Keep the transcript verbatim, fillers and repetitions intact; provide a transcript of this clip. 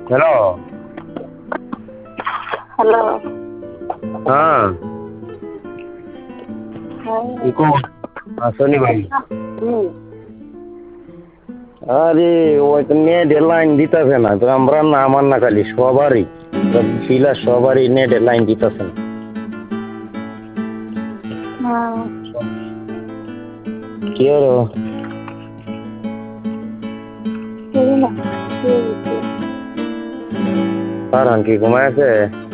Hello. Hello. হ্যাঁ। হ্যাঁ। Eco আসনি ভাই। হুম। আরে ওই নেটে লাইন দিতেছে না, তো আমরা না আমার না খালি সবারই ফিলা সবারই নেটে লাইন দিতেছে না। হ্যাঁ। কি হলো? শুনি না, শুয়ে গেছি। কারণ কি ঘুমায় আছে?